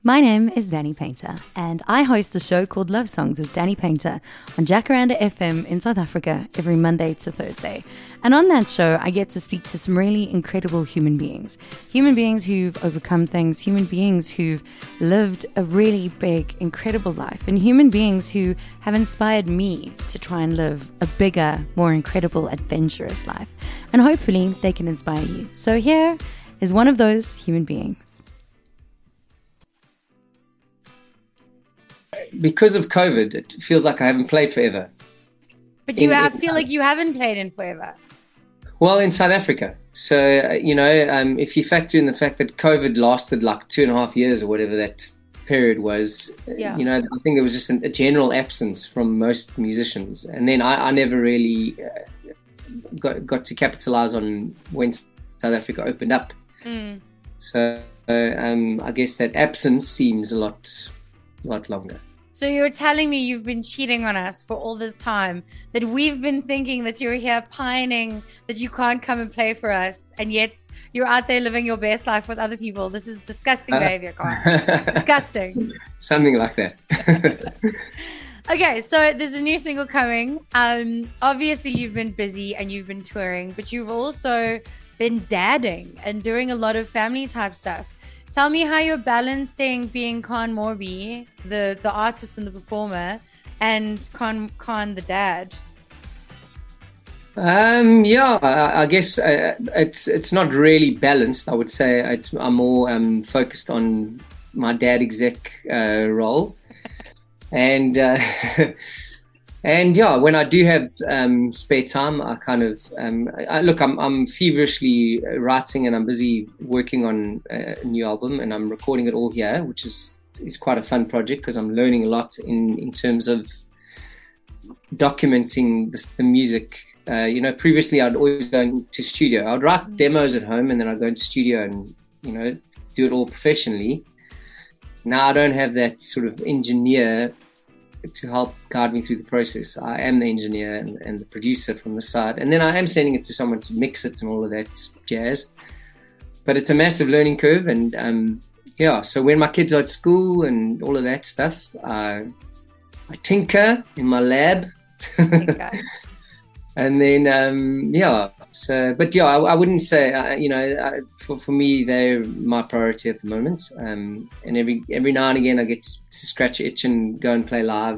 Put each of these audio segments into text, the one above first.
My name is Danny Painter, and I host a show called Love Songs with Danny Painter on Jacaranda FM in South Africa every Monday to Thursday. And on that show, I get to speak to some really incredible human beings who've overcome things, human beings who've lived a really big, incredible life, and human beings who have inspired me to try and live a bigger, more incredible, adventurous life. And hopefully they can inspire you. So here is one of those human beings. Because of COVID, it feels like I haven't played forever. But feel like you haven't played in forever. Well, in South Africa. So, if you factor in the fact that COVID lasted like 2.5 years or whatever that period was, I think there was just a general absence from most musicians. And then I never really got to capitalize on when South Africa opened up. So I guess that absence seems a lot longer. So you're telling me you've been cheating on us for all this time, that we've been thinking that you're here pining, that you can't come and play for us, and yet you're out there living your best life with other people. This is disgusting behavior, Carl. Disgusting. Something like that. Okay, so there's a new single coming. Obviously, you've been busy and you've been touring, but you've also been dadding and doing a lot of family type stuff. Tell me how you're balancing being Khan Morby, the artist and the performer, and Khan the dad. I guess it's not really balanced. I would say I'm more focused on my dad exec role, and when I do have spare time, I kind of I'm feverishly writing, and I'm busy working on a new album, and I'm recording it all here, which is quite a fun project because I'm learning a lot in terms of documenting the music. Previously I'd always go into studio. I'd write demos at home, and then I'd go into studio and do it all professionally. Now I don't have that sort of engineer to help guide me through the process. I am the engineer and the producer from the side, and then I am sending it to someone to mix it and all of that jazz. But it's a massive learning curve, and so when my kids are at school and all of that stuff, I tinker in my lab. And then I wouldn't say for me they're my priority at the moment, and every now and again I get to scratch an itch and go and play live.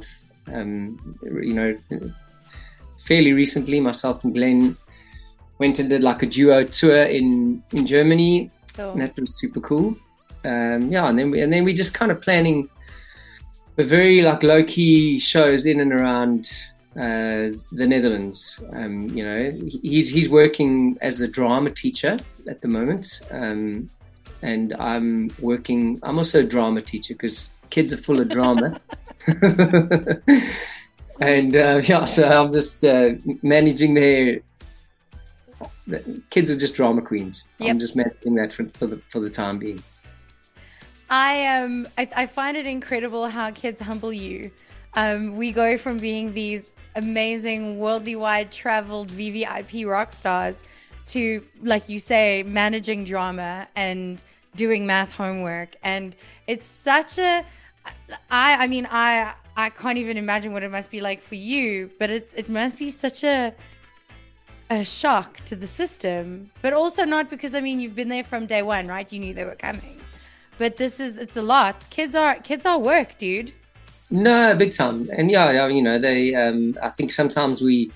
Fairly recently myself and Glenn went and did like a duo tour in Germany. And that was super cool. And then we just kind of planning the very like low-key shows in and around the Netherlands. He's working as a drama teacher at the moment, and I'm also a drama teacher because kids are full of drama. And so I'm just managing the kids are just drama queens. Yep. I'm just managing that for the time being. I find it incredible how kids humble you. We go from being these amazing worldly wide traveled VVIP rock stars to, like you say, managing drama and doing math homework. And it's such I can't even imagine what it must be like for you, but it must be such a shock to the system, but also not, because you've been there from day one, right? You knew they were coming, but it's a lot. Kids are work, dude. No, big time. And they I think sometimes we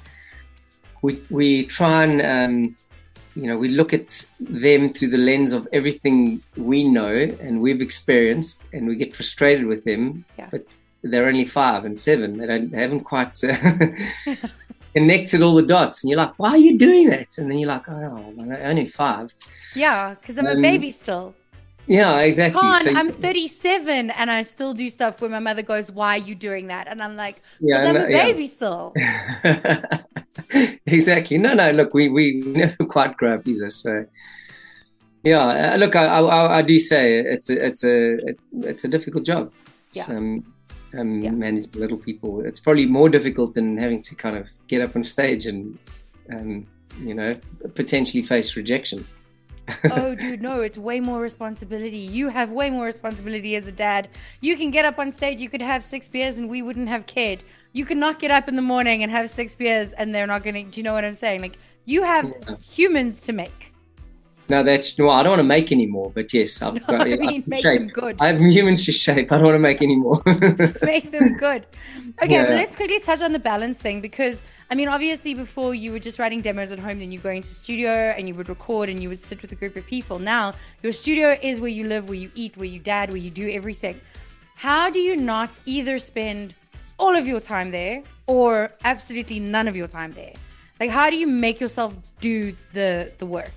try and we look at them through the lens of everything we know and we've experienced, and we get frustrated with them. But they're only 5 and 7. They haven't quite connected all the dots, and you're like, why are you doing that? And then you're like, oh, I'm only 5. Yeah, because I'm a baby still. Yeah, exactly. I'm 37 and I still do stuff where my mother goes, why are you doing that? And I'm like, because I'm a baby still. Exactly. No, look, we never quite grow up either. So, look, I do say it's a difficult job. Yeah. Managing little people. It's probably more difficult than having to kind of get up on stage and potentially face rejection. Oh, dude, no, it's way more responsibility. You have way more responsibility as a dad. You can get up on stage, you could have 6 beers and we wouldn't have cared. You could not get up in the morning and have 6 beers and they're not going to, do you know what I'm saying? Like, you have humans to make. No, I don't want to make any more, but yes, I've got. I mean, make them good. I have humans to shape. I don't want to make any more. Make them good. Okay, but let's quickly touch on the balance thing, because I mean, obviously, before you were just writing demos at home, then you go into studio and you would record and you would sit with a group of people. Now your studio is where you live, where you eat, where you dad, where you do everything. How do you not either spend all of your time there or absolutely none of your time there? Like, how do you make yourself do the work?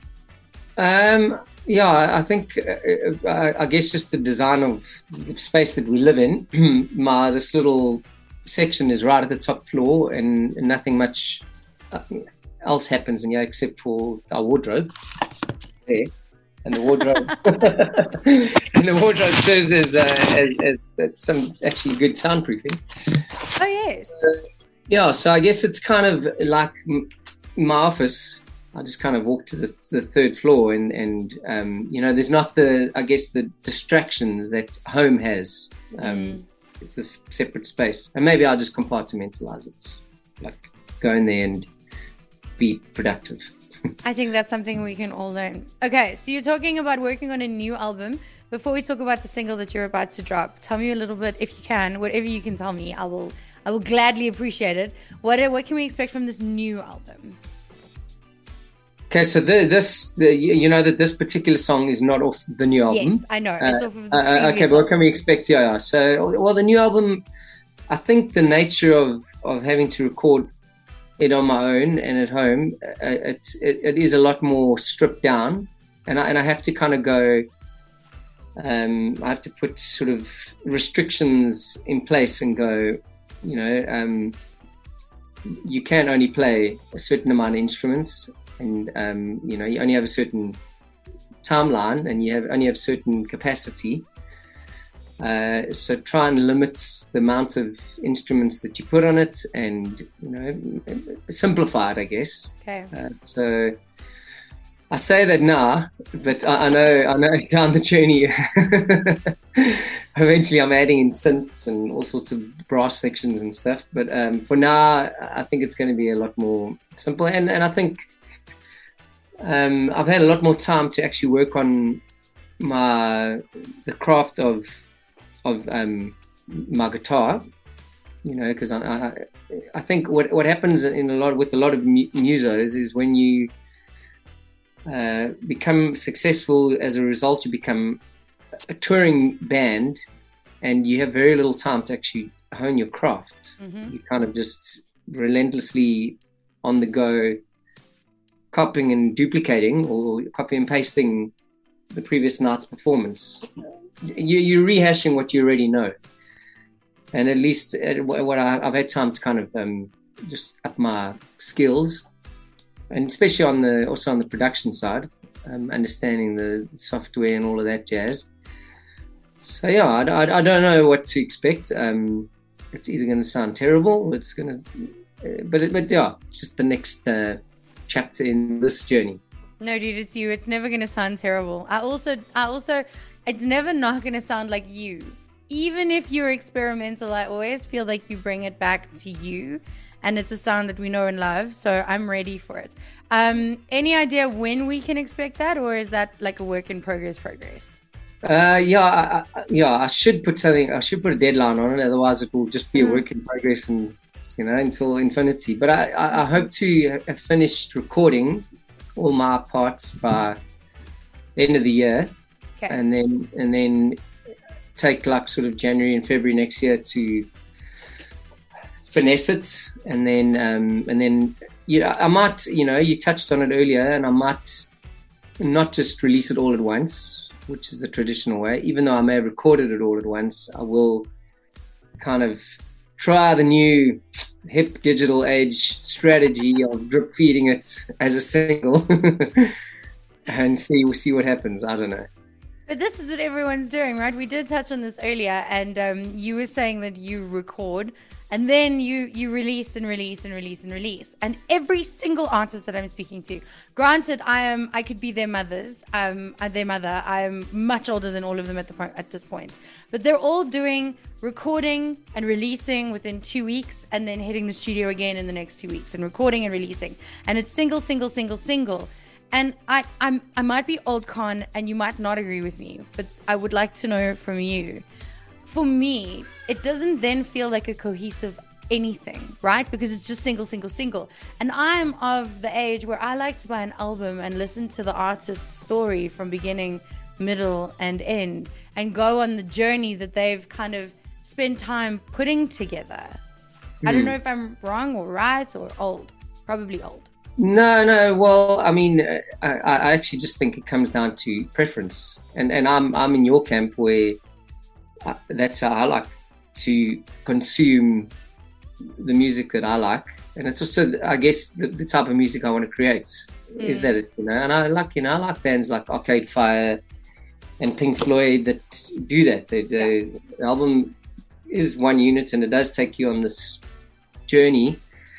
I think I guess just the design of the space that we live in. This little section is right at the top floor, and nothing much else happens in here except for our wardrobe there, and the wardrobe and the wardrobe serves as some actually good soundproofing. Oh yes. So I guess it's kind of like my office. I just kind of walk to the third floor, and there's not the distractions that home has. It's a separate space, and maybe I'll just compartmentalize it, like go in there and be productive. I think that's something we can all learn. Okay, so you're talking about working on a new album. Before we talk about the single that you're about to drop, tell me a little bit, if you can, whatever you can tell me, I will gladly appreciate it. What can we expect from this new album? Okay, so that this particular song is not off the new album. Yes, I know. It's off of the previous okay, but what can we expect? Yeah. So, well, the new album, I think the nature of having to record it on my own and at home, it is a lot more stripped down, and I have to kind of go. I have to put sort of restrictions in place and go. You can only play a certain amount of instruments. And you only have a certain timeline, and you only have certain capacity. So try and limit the amount of instruments that you put on it, and simplify it, I guess. Okay. So I say that now, but I know down the journey, eventually I'm adding in synths and all sorts of brass sections and stuff. But for now, I think it's going to be a lot more simple, and I think. I've had a lot more time to actually work on the craft of my guitar, because I think what happens with a lot of musos is when you become successful as a result, you become a touring band, and you have very little time to actually hone your craft. Mm-hmm. You kind of just relentlessly on the go, copying and duplicating, or copy and pasting the previous night's performance. You're rehashing what you already know, and at least what I've had time to kind of just up my skills, and especially also on the production side, understanding the software and all of that jazz. So yeah, I don't know what to expect. It's either going to sound terrible, or it's going to, but yeah, it's just the next. Chapter in this journey. No, dude, it's you. It's never gonna sound terrible. I also, it's never not gonna sound like you. Even if you're experimental, I always feel like you bring it back to you, and it's a sound that we know and love. So I'm ready for it. Any idea when we can expect that, or is that like a work in progress? I should put a deadline on it. Otherwise, it will just be a work in progress and. Until infinity. But I hope to have finished recording all my parts by the end of the year, okay. and then take like sort of January and February next year to finesse it, and then I might, you touched on it earlier, and I might not just release it all at once, which is the traditional way. Even though I may have recorded it all at once, I will kind of try the new hip digital age strategy of drip feeding it as a single and see what happens. I don't know. But this is what everyone's doing, right? We did touch on this earlier, and you were saying that you record and then you release and release and release and release. And every single artist that I'm speaking to, granted, I could be their mother's, their mother. I'm much older than all of them at this point, but they're all doing recording and releasing within 2 weeks, and then hitting the studio again in the next 2 weeks, and recording and releasing, and it's single, single, single, single. And I might be old con, and you might not agree with me, but I would like to know from you. For me, it doesn't then feel like a cohesive anything, right? Because it's just single, single, single. And I'm of the age where I like to buy an album and listen to the artist's story from beginning, middle, and end, and go on the journey that they've kind of spent time putting together. I don't know if I'm wrong or right or old. Probably old. No. Well, I mean, I actually just think it comes down to preference, and I'm in your camp where that's how I like to consume the music that I like, and it's also, I guess, the type of music I want to create. Is that it? And I like bands like Arcade Fire and Pink Floyd that do that. The album is one unit, and it does take you on this journey.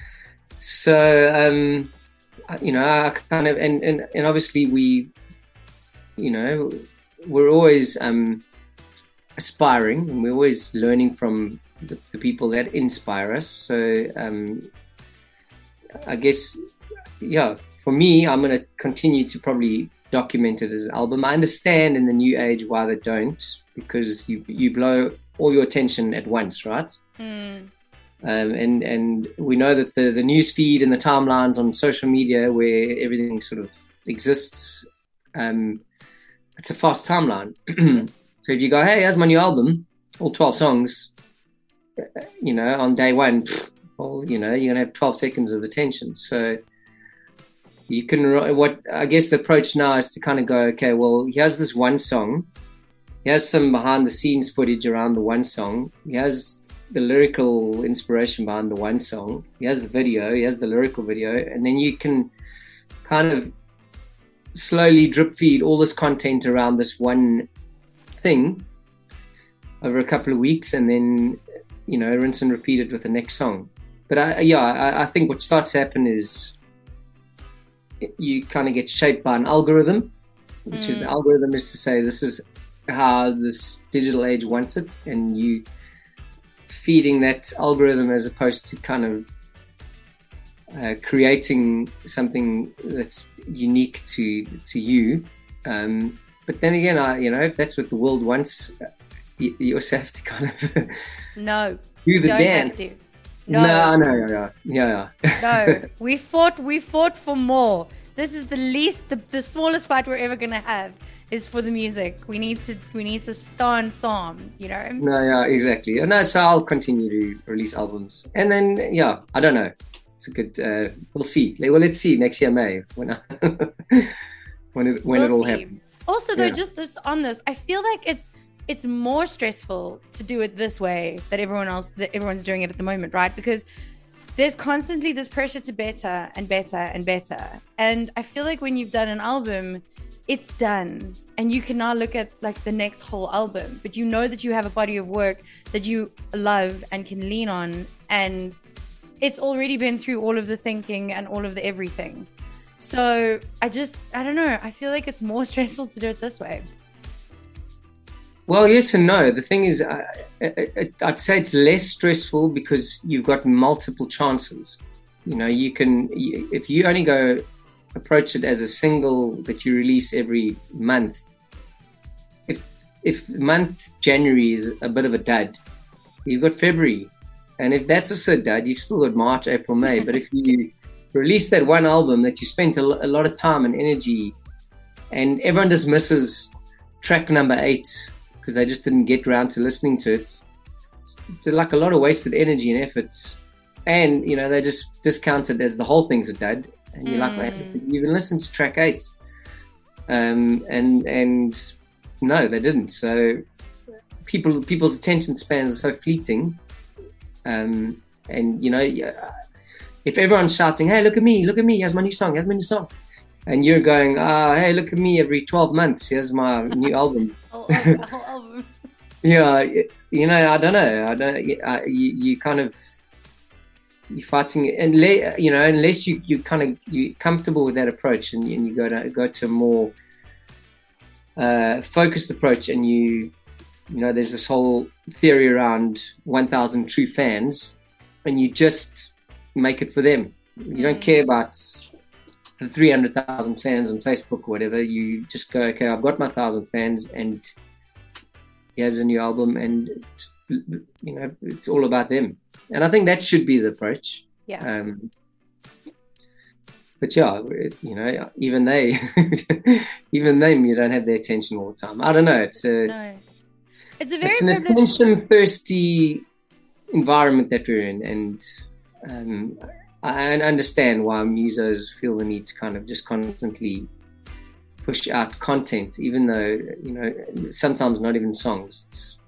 So. I kind of, and obviously we're always aspiring, and we're always learning from the people that inspire us. So I guess, for me, I'm going to continue to probably document it as an album. I understand in the new age why they don't, because you blow all your attention at once, right? And we know that the news feed and the timelines on social media, where everything sort of exists, it's a fast timeline. So if you go, hey, here's my new album, all 12 songs, on day one, well, you're going to have 12 seconds of attention. So you can, what I guess the approach now is to kind of go, okay, well, here's this one song. Here's some behind the scenes footage around the one song. Here's the lyrical inspiration behind the one song. He has the video, he has the lyrical video, and then you can kind of slowly drip feed all this content around this one thing over a couple of weeks, and then rinse and repeat it with the next song. But I think what starts to happen is you kind of get shaped by an algorithm, which is, the algorithm is to say, this is how this digital age wants it, and you feeding that algorithm as opposed to kind of creating something that's unique to you. But then again, if that's what the world wants, you also have to kind of do the dance. No. No, we fought for more. This is the smallest fight we're ever gonna have is for the music. We need to stand some, No, exactly. No, so I'll continue to release albums, and then I don't know. It's a good. We'll see. Well, let's see next year, May, when it all happens. Also, though, just on this, I feel like it's more stressful to do it this way that everyone's doing it at the moment, right? Because there's constantly this pressure to better and better and better, and I feel like when you've done an album, it's done, and you can now look at like the next whole album, but you know that you have a body of work that you love and can lean on, and it's already been through all of the thinking and all of the everything. So I don't know, I feel like it's more stressful to do it this way. Well, yes and no. The thing is, I'd say it's less stressful because you've got multiple chances. You can, if you only go approach it as a single that you release every month. If month January is a bit of a dud, you've got February, and if that's also a dud, you've still got March, April, May. But if you release that one album that you spent a lot of time and energy, and everyone just misses track number 8 because they just didn't get around to listening to it, it's like a lot of wasted energy and effort, and they just discount it as the whole thing's a dud. And you're like, you even listened to track 8. And no, they didn't. So people's attention spans are so fleeting. And if everyone's shouting, hey, look at me, here's my new song, and you're going, hey, look at me, every 12 months, here's my new album. Whole album. Yeah, I don't know. You kind of, you're fighting, and unless you're comfortable with that approach, and you go to a more focused approach, and there's this whole theory around 1,000 true fans, and you just make it for them. You don't care about the 300,000 fans on Facebook or whatever. You just go, okay, I've got my 1,000 fans, and here's a new album, and it's all about them. And I think that should be the approach. Yeah. But yeah, even them, you don't have their attention all the time. I don't know. It's an attention-thirsty environment that we're in, and I understand why musos feel the need to kind of just constantly push out content, even though sometimes not even songs.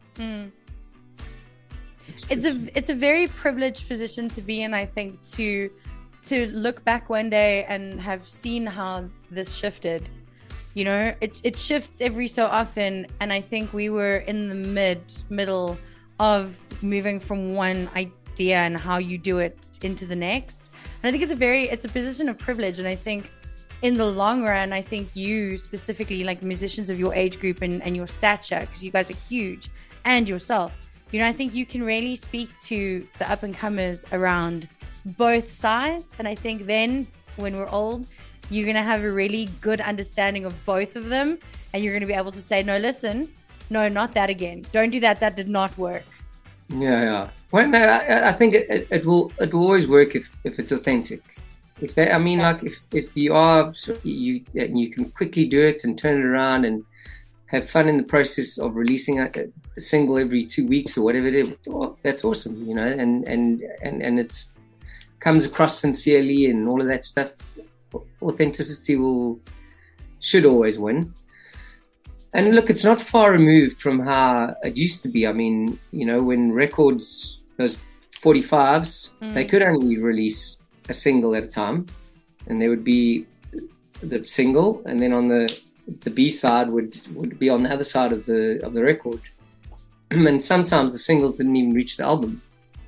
It's a very privileged position to be in, I think, to look back one day and have seen how this shifted. It shifts every so often, and I think we were in the middle of moving from one idea and how you do it into the next. And I think it's a position of privilege, and I think in the long run, I think you specifically, like musicians of your age group and your stature, because you guys are huge, and yourself, I think you can really speak to the up and comers around both sides. And I think then when we're old, you're going to have a really good understanding of both of them, and you're going to be able to say, no, listen, no, not that again. Don't do that. That did not work. Yeah. Well, no, I think it will always work if it's authentic. If you are, you can quickly do it and turn it around and have fun in the process of releasing a single every 2 weeks or whatever it is. Oh, that's awesome, and it comes across sincerely and all of that stuff. Authenticity should always win. And look, it's not far removed from how it used to be. I mean, when records, those 45s, they could only release a single at a time, and there would be the single, and then on the B side would be on the other side of the record. And sometimes the singles didn't even reach the album.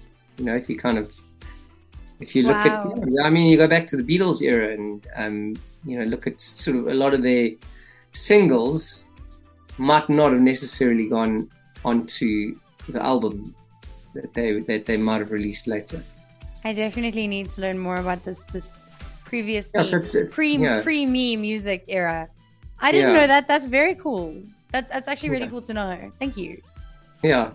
If you look at, you go back to the Beatles era and look at sort of a lot of their singles might not have necessarily gone onto the album that they might have released later. I definitely need to learn more about this previous pre-me music era. I didn't know that. That's very cool. That's actually really cool to know. Thank you. Yeah.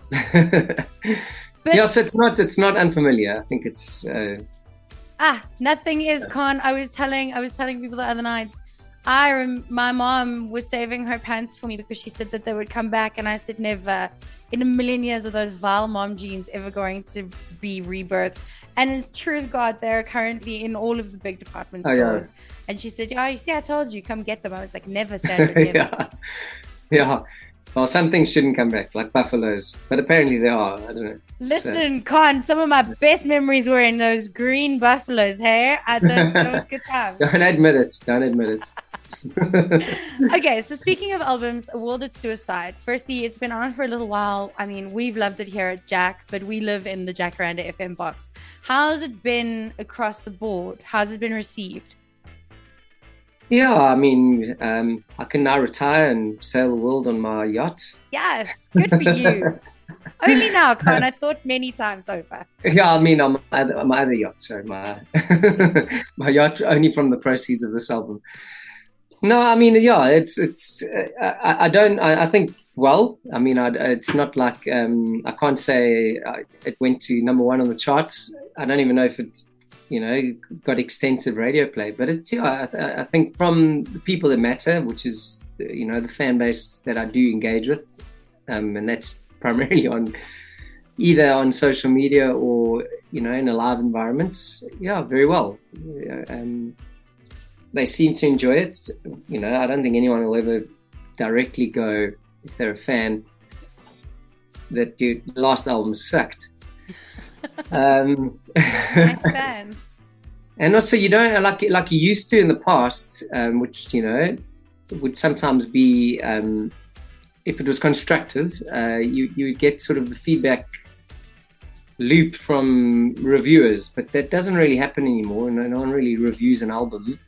So it's not unfamiliar. I think it's nothing is con. I was telling people the other night, my mom was saving her pants for me because she said that they would come back, and I said never in a million years are those vile mom jeans ever going to be rebirthed. And true as God, they're currently in all of the big department stores. Yeah. And she said, you see, I told you, come get them. I was like, never stand again. Yeah. Well, some things shouldn't come back, like buffaloes. But apparently they are. I don't know. Listen, Con, some of my best memories were in those green buffaloes, hey? That was good times. Don't admit it. Okay, so speaking of albums, Awarded Suicide. Firstly, it's been on for a little while. I mean, we've loved it here at Jack, but we live in the Jacaranda FM box. How's it been across the board? How's it been received? Yeah, I mean, I can now retire and sail the world on my yacht. Yes, good for you. Only now, Con. I thought many times over. Yeah, I mean, on my other yacht, so my yacht only from the proceeds of this album. No, I mean, yeah, it's. I think. Well, I mean, it's not like I can't say it went to number one on the charts. I don't even know if it's got extensive radio play, but it's I think from the people that matter, which is the fan base that I do engage with, and that's primarily either on social media or in a live environment. Yeah, very well. They seem to enjoy it. I don't think anyone will ever directly go, if they're a fan, that the last album sucked. Nice fans. And also, you don't like you used to in the past, which would sometimes be, if it was constructive, you get sort of the feedback loop from reviewers, but that doesn't really happen anymore. No one really reviews an album.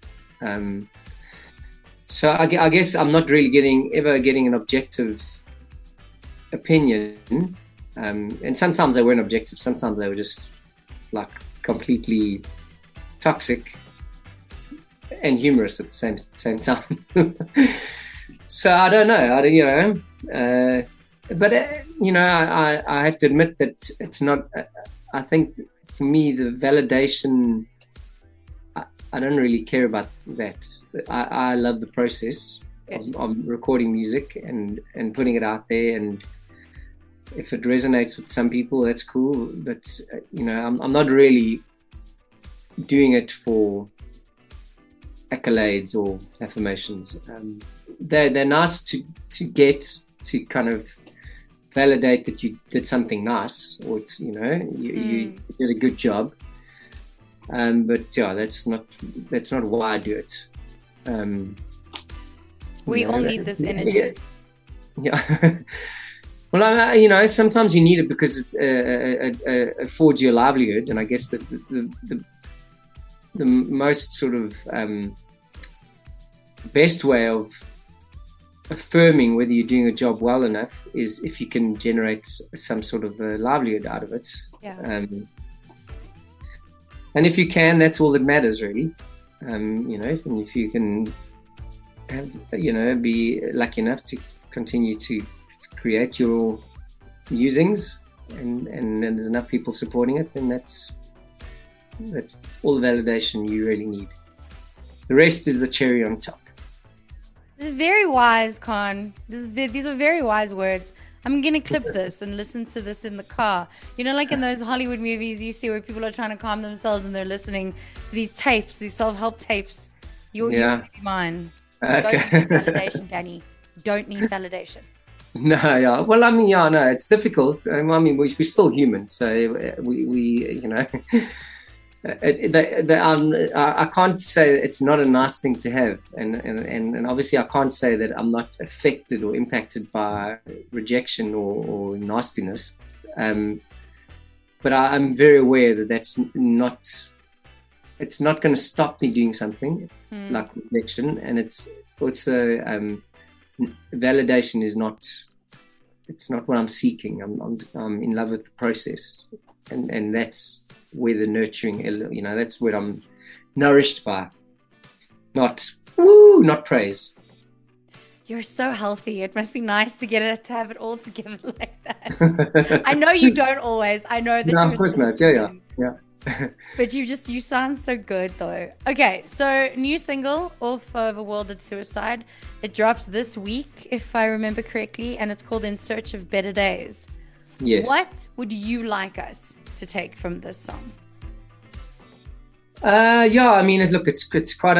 So I guess I'm not really ever getting an objective opinion. And sometimes they weren't objective. Sometimes they were just like completely toxic and humorous at the same time. So I don't know. But I have to admit that it's not. I think for me the validation, I don't really care about that. I love the process of recording music and putting it out there, and if it resonates with some people, that's cool. But I'm not really doing it for accolades or affirmations. They're nice to get to kind of validate that you did something nice, or it's you did a good job. But yeah, that's not why I do it. We all need this energy. Yeah. Well, sometimes you need it because it affords you a livelihood, and I guess that the most sort of best way of affirming whether you're doing a job well enough is if you can generate some sort of a livelihood out of it. Yeah. And if you can, that's all that matters, really. And if you can have, be lucky enough to continue to create your musings and there's enough people supporting it, then that's all the validation you really need. The rest is the cherry on top. This is very wise, Con. These are very wise words. I'm going to clip this and listen to this in the car. Like in those Hollywood movies you see where people are trying to calm themselves and they're listening to these tapes, these self-help tapes. You're going to be mine. Okay. Don't need validation, Danny. Don't need validation. No, yeah. Well, no, it's difficult. We're still human, so we I can't say it's not a nice thing to have, and obviously I can't say that I'm not affected or impacted by rejection or nastiness, but I'm very aware that that's not. It's not going to stop me doing something like rejection, and it's also validation is not. It's not what I'm seeking. I'm in love with the process, and that's where the nurturing, that's what I'm nourished by, not praise. You're so healthy. It must be nice to have it all together like that. I know you don't always. I know that. No, of course not. Yeah. But you sound so good though. Okay, so new single off of A World at Suicide. It dropped this week, if I remember correctly, and it's called In Search of Better Days. Yes. What would you like us to take from this song? It's quite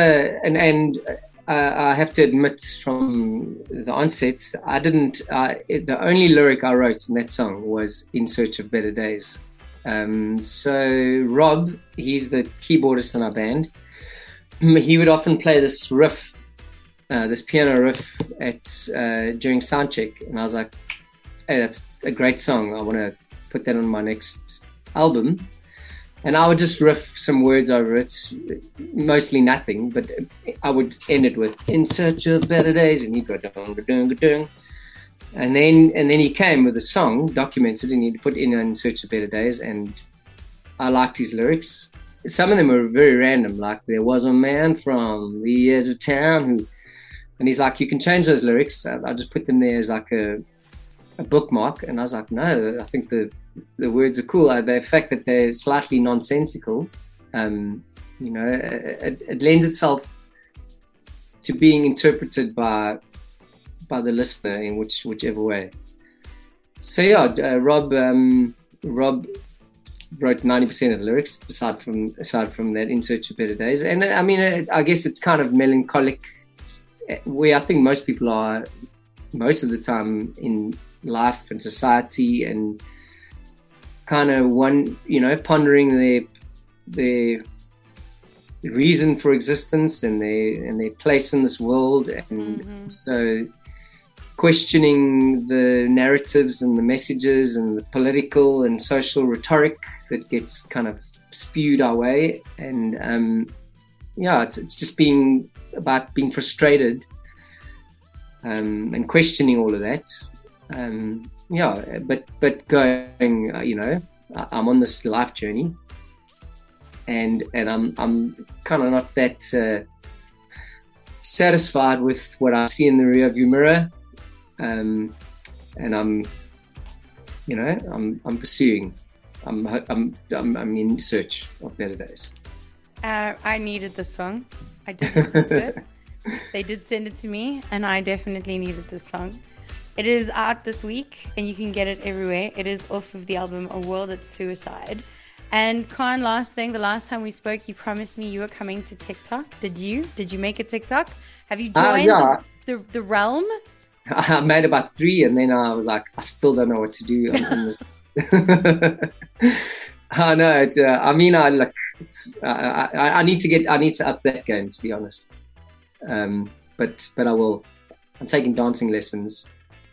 I have to admit from the onset, the only lyric I wrote in that song was In Search of Better Days. So Rob, he's the keyboardist in our band. He would often play this riff, this piano riff during soundcheck, and I was like, "Hey, that's a great song. I want to put that on my next album." And I would just riff some words over it, mostly nothing, but I would end it with "In Search of Better Days," and he'd go dung dung dung. And then he came with a song, documented, and he put in Search of Better Days, and I liked his lyrics. Some of them were very random, like there was a man from the edge of town and he's like, you can change those lyrics. I just put them there as like a bookmark, and I was like, no, I think the words are cool. The fact that they're slightly nonsensical, it lends itself to being interpreted by the listener in whichever way. So yeah, Rob wrote 90% of the lyrics aside from that In Search of Better Days. And I guess it's kind of melancholic, where I think most people are most of the time in life and society, and kind of pondering their reason for existence and their place in this world, and so questioning the narratives and the messages and the political and social rhetoric that gets kind of spewed our way. And it's just being frustrated and questioning all of that. But going, I'm on this life journey, and I'm kind of not that satisfied with what I see in the rearview mirror, and I'm pursuing. I'm in search of better days. I needed this song. I did listen to it. They did send it to me, and I definitely needed this song. It is out this week, and you can get it everywhere. It is off of the album A World at Suicide. And Khan, last thing, the last time we spoke, you promised me you were coming to TikTok. Did you? Did you make a TikTok? Have you joined the realm? I made about 3, and then I was like, I still don't know what to do on this. I know. I need to up that game, to be honest. But I will. I'm taking dancing lessons.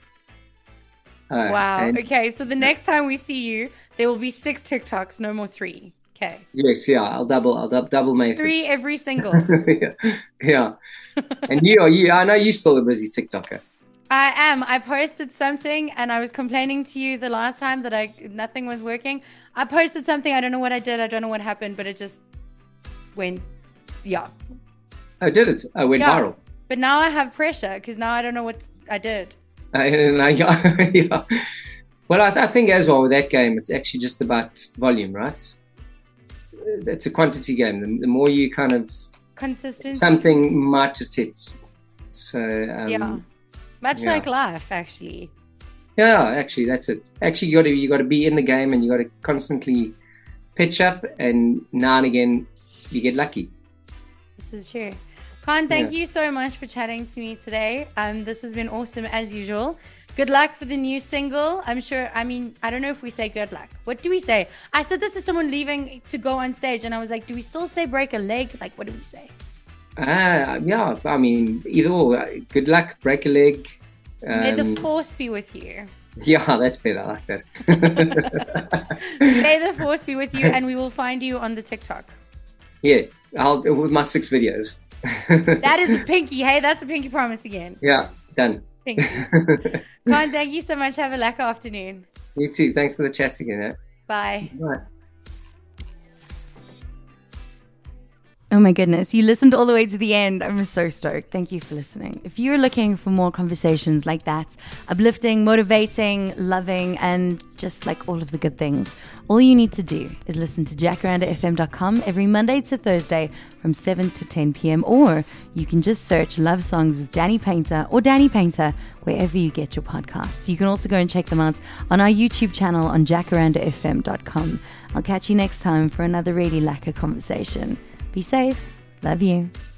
Wow. Okay. So the next time we see you, there will be 6 TikToks, no more 3. Okay. Yes. Yeah. I'll double my efforts. 3 every single. Yeah. And you. I know you're still a busy TikToker. I am. I posted something, and I was complaining to you the last time that nothing was working. I posted something. I don't know what I did. I don't know what happened, but it just went. Yeah. Oh, did it? I went viral. But now I have pressure because now I don't know what I did. Yeah. Well, I think as well with that game, it's actually just about volume, right? It's a quantity game. The more you kind of consistency, something might just hit. So much like life, actually. Yeah, actually, that's it. Actually, you got to be in the game, and you got to constantly pitch up, and now and again, you get lucky. This is true. Khan, thank you so much for chatting to me today. This has been awesome as usual. Good luck for the new single. I don't know if we say good luck. What do we say? I said this to someone leaving to go on stage, and I was like, do we still say break a leg? Like, what do we say? Yeah, either or. Good luck, break a leg. May the force be with you. Yeah, that's better. I like that. May the force be with you, and we will find you on the TikTok. Yeah, with my 6 videos. That is a pinky. Hey, that's a pinky promise again. Yeah, done. Thank you. Khan, thank you so much. Have a lekker afternoon. You too. Thanks for the chat again. Bye. Bye. Oh my goodness, you listened all the way to the end. I'm so stoked. Thank you for listening. If you're looking for more conversations like that, uplifting, motivating, loving, and just like all of the good things, all you need to do is listen to jacarandafm.com every Monday to Thursday from 7 to 10 p.m. Or you can just search Love Songs with Danny Painter or Danny Painter wherever you get your podcasts. You can also go and check them out on our YouTube channel on jacarandafm.com. I'll catch you next time for another really lekker conversation. Be safe. Love you.